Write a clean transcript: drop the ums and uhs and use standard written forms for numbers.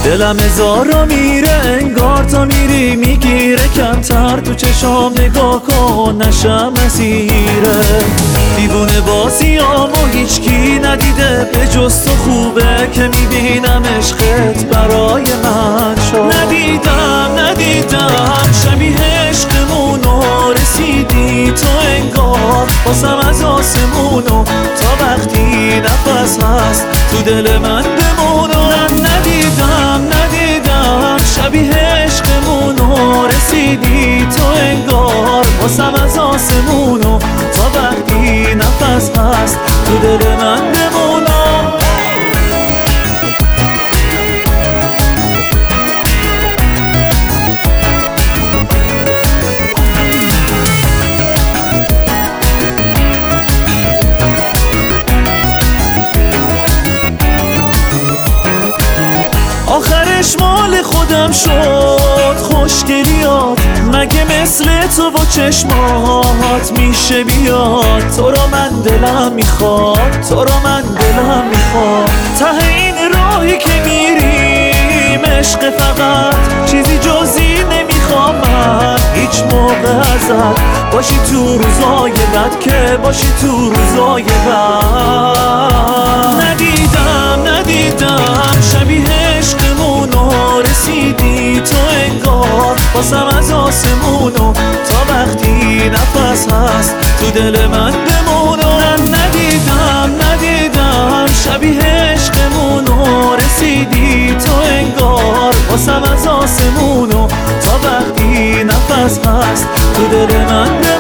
دلم هزارا میره انگار تا میری میگیره کمتر تو چشام نگاه کن نشم اسیره دیوونه بازیامو هیچکی ندیده به جز تو خوبه که میبینم عشقت برای من شد ندیدم شبیه عشقمونو رسیدی تو انگار واسم از آسمونو تا وقتی نفس هست تو دل من بمونو ندیدم شبیه عشقمونو رسیدی تو انگار واسم از آسمونو تا وقتی نفس هست تو دل من بمونو آخرش مال خودم شد خوشگلیات مگه مثل تو با چشمات میشه بیاد تو رو من دلم میخواد ته این راهی که میریم عشق فقط چیزی جزی نمیخوام من هیچ موقع ازت باشی تو روزای بد که باشی تو روزای بد ندیدم شبیه عشقمونو رسیدی تو انگار واسم از آسمونو تا وقتی نفس هست تو دل من بمونو ندیدم شبیه عشقمونو رسیدی تو انگار واسم از آسمونو تا وقتی نفس هست تو دل من بمونو